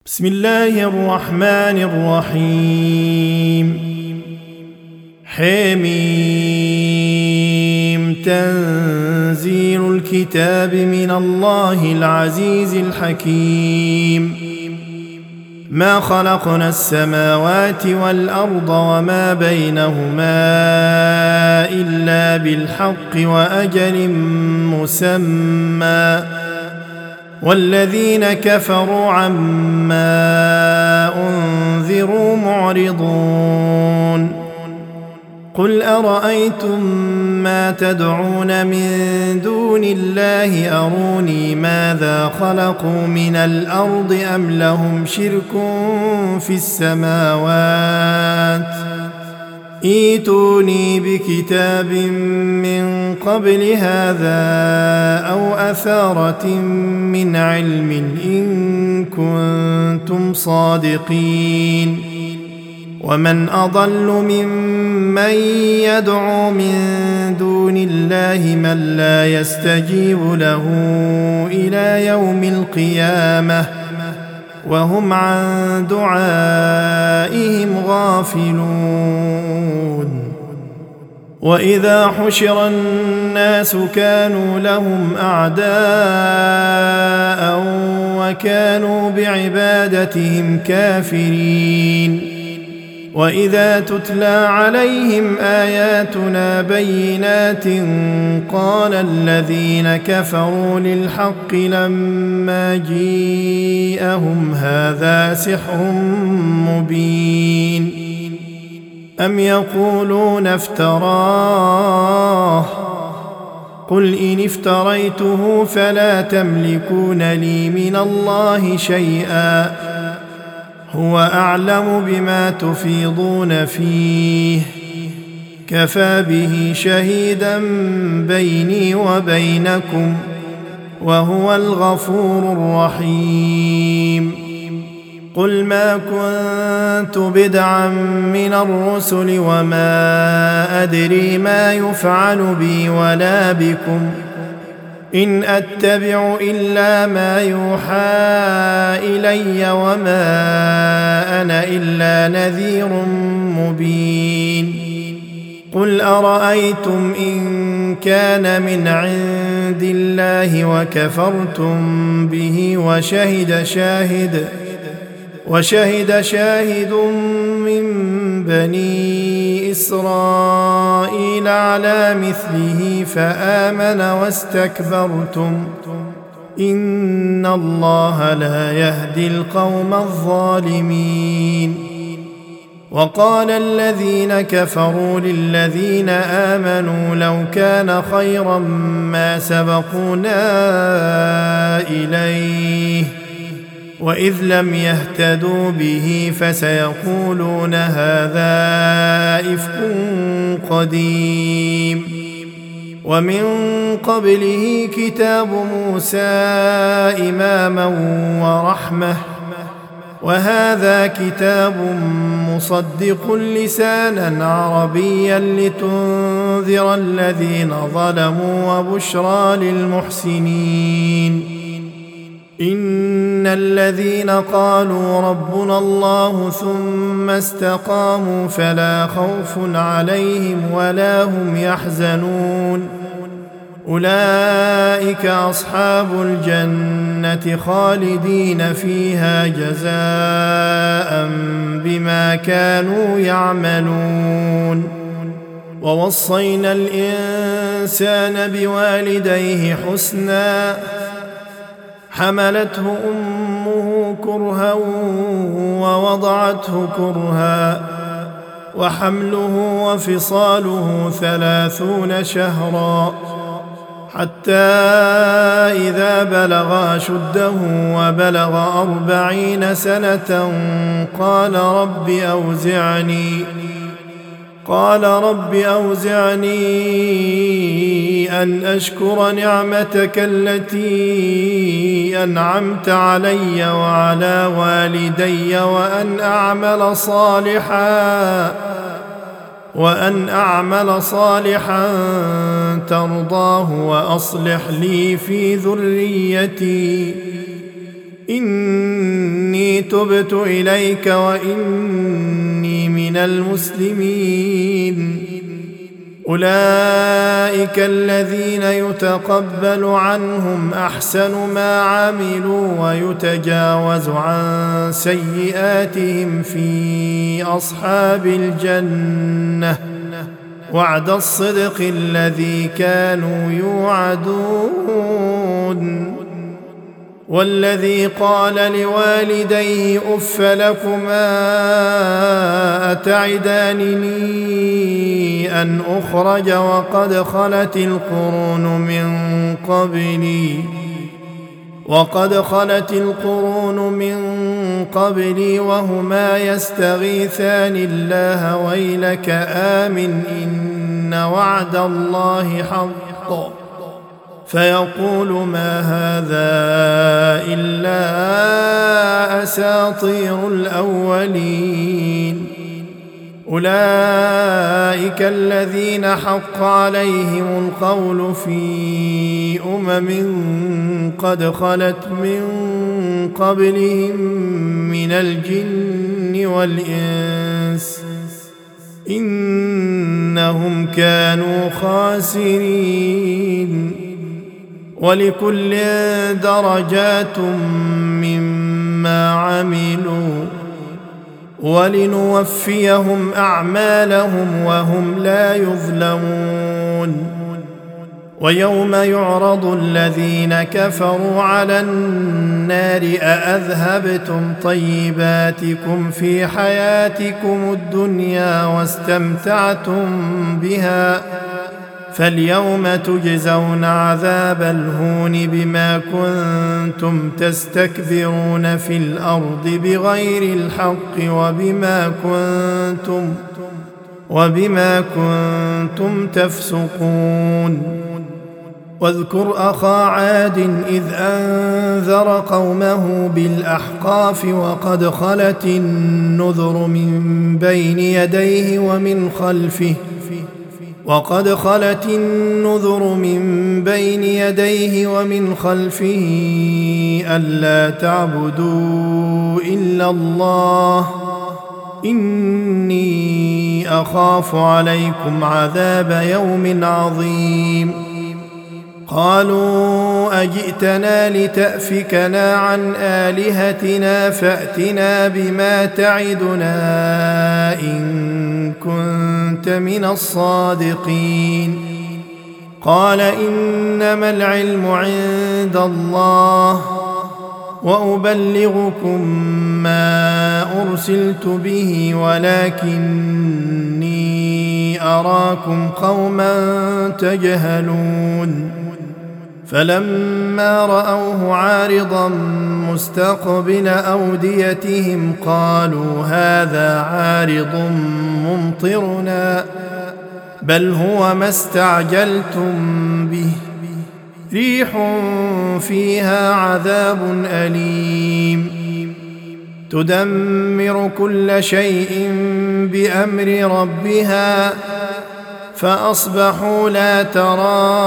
بسم الله الرحمن الرحيم حميم تنزيل الكتاب من الله العزيز الحكيم ما خلقنا السماوات والأرض وما بينهما إلا بالحق وأجل مسمى والذين كفروا عما أنذروا معرضون قل أرأيتم ما تدعون من دون الله أروني ماذا خلقوا من الأرض أم لهم شرك في السماوات ائتوني بكتاب من قبل هذا أو أثارة من علم إن كنتم صادقين ومن أضل ممن يدعو من دون الله من لا يستجيب له إلى يوم القيامة وهم عن دعائهم غافلون وإذا حشر الناس كانوا لهم أعداء وكانوا بعبادتهم كافرين وإذا تتلى عليهم آياتنا بينات قال الذين كفروا للحق لما جيءهم هذا سحر مبين أم يقولون افتراه قل إن افتريته فلا تملكون لي من الله شيئا هو أعلم بما تفيضون فيه كفى به شهيدا بيني وبينكم وهو الغفور الرحيم قل ما كنت بدعا من الرسل وما أدري ما يفعل بي ولا بكم إن أتبع إلا ما يوحى إلي وما أنا إلا نذير مبين قل أرأيتم إن كان من عند الله وكفرتم به وشهد شاهد من بني إسرائيل على مثله فآمن واستكبرتم إن الله لا يهدي القوم الظالمين وقال الذين كفروا للذين آمنوا لو كان خيرا ما سبقونا إليه وإذ لم يهتدوا به فسيقولون هذا إفك قديم ومن قبله كتاب موسى إماما ورحمة وهذا كتاب مصدق لسانا عربيا لتنذر الذين ظلموا وبشرى للمحسنين إن الذين قالوا ربنا الله ثم استقاموا فلا خوف عليهم ولا هم يحزنون أولئك أصحاب الجنة خالدين فيها جزاء بما كانوا يعملون ووصينا الإنسان بوالديه حسنا حملته أمه كرها ووضعته كرها وحمله وفصاله 30 شهرا حتى إذا بلغ أشده وبلغ 40 سنة قال رب أوزعني أن أشكر نعمتك التي أنعمت علي وعلى والدي وأن أعمل صالحا ترضاه وأصلح لي في ذريتي إني تبت إليك وإني من المسلمين. أولئك الذين يتقبل عنهم أحسن ما عملوا ويتجاوز عن سيئاتهم في أصحاب الجنة وعد الصدق الذي كانوا يوعدون. والذي قال لوالديه أف لكما أتعدانني أن أخرج وقد خلت القرون من قبلي وهما يستغيثان الله ويلك آمن إن وعد الله حق فيقول ما هذا إلا أساطير الأولين. أولئك الذين حق عليهم القول في قد خلت من قبلهم من الجن والإنس إنهم كانوا خاسرين. ولكل درجات مما عملوا ولنوفيهم أعمالهم وهم لا يظلمون. ويوم يعرض الذين كفروا على النار أأذهبتم طيباتكم في حياتكم الدنيا واستمتعتم بها فاليوم تجزون عذاب الهون بما كنتم تستكبرون في الأرض بغير الحق وبما كنتم تفسقون. واذكر أخا عاد إذ أنذر قومه بالأحقاف وقد خلت النذر من بين يديه ومن خلفه ألا تعبدوا إلا الله إني أخاف عليكم عذاب يوم عظيم. قالوا أجئتنا لتأفكنا عن آلهتنا فأتنا بما تعدنا إن كنت من الصادقين. قال إنما العلم عند الله وأبلغكم ما أرسلت به ولكني أراكم قوما تجهلون. فلما رأوه عارضا مستقبل أوديتهم قالوا هذا عارض ممطرنا بل هو ما استعجلتم به ريح فيها عذاب أليم تدمر كل شيء بأمر ربها فأصبحوا لا ترى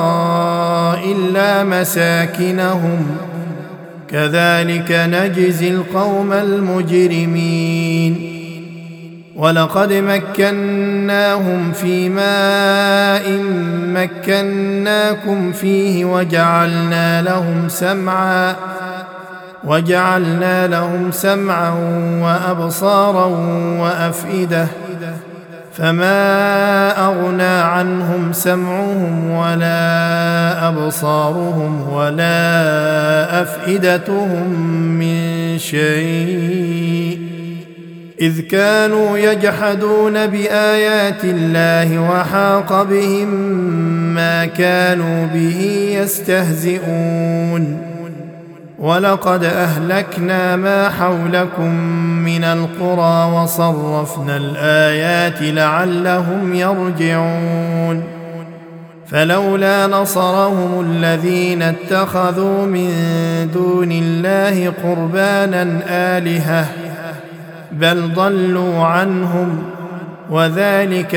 إلا مساكنهم كذلك نجزي القوم المجرمين. ولقد مكناهم في ماء مكناكم فيه وجعلنا لهم سمعا وأبصارا وأفئدة فما أغنى عنهم سمعهم ولا أبصارهم ولا أفئدتهم من شيء إذ كانوا يجحدون بآيات الله وحاق بهم ما كانوا به يستهزئون. ولقد أهلكنا ما حولكم من القرى وصرفنا الآيات لعلهم يرجعون. فلولا نصرهم الذين اتخذوا من دون الله قربانا آلهة بل ضلوا عنهم وذلك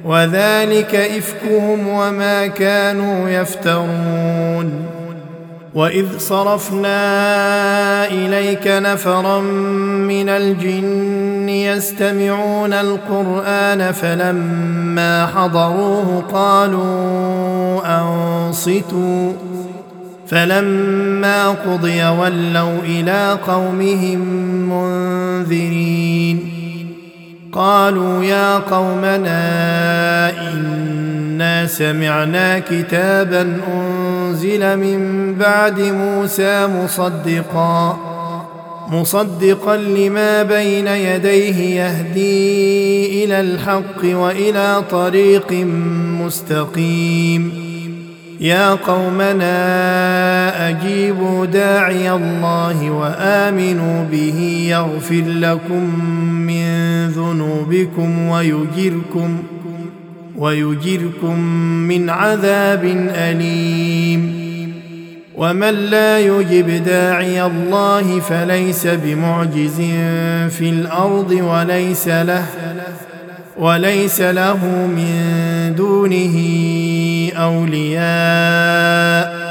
إفكهم وما كانوا يفترون. وإذ صرفنا إليك نفرا من الجن يستمعون القرآن فلما حضروه قالوا أنصتوا فلما قضي ولوا إلى قومهم منذرين قالوا يا قومنا إنا سمعنا كتابا أنزل من بعد موسى مصدقا لما بين يديه يهدي إلى الحق وإلى طريق مستقيم يا قومنا أجيبوا داعي الله وآمنوا به يغفر لكم من ذنوبكم ويجركم من عذاب أليم ومن لا يجب داعي الله فليس بمعجز في الأرض وليس له من دونه أولياء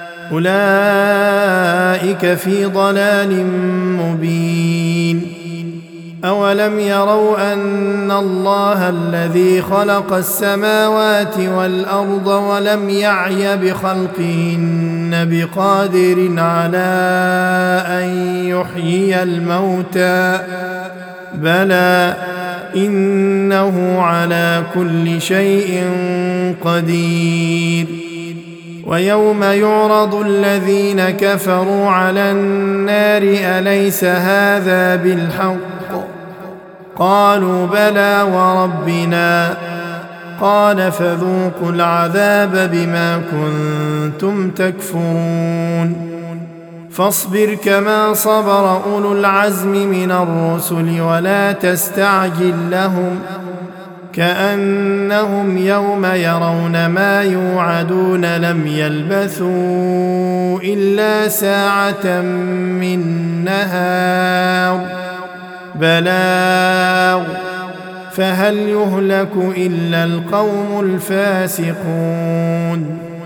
أولئك في ضلال مبين أولم يروا أن الله الذي خلق السماوات والأرض ولم يعي بخلقهن بقادر على أن يحيي الموتى بلى إنه على كل شيء قدير ويوم يعرض الذين كفروا على النار أليس هذا بالحق قالوا بلى وربنا قال فذوقوا العذاب بما كنتم تكفرون فاصبر كما صبر أولو العزم من الرسل ولا تستعجل لهم كأنهم يوم يرون ما يوعدون لم يلبثوا إلا ساعة من نهار بلاغ فهل يهلك إلا القوم الفاسقون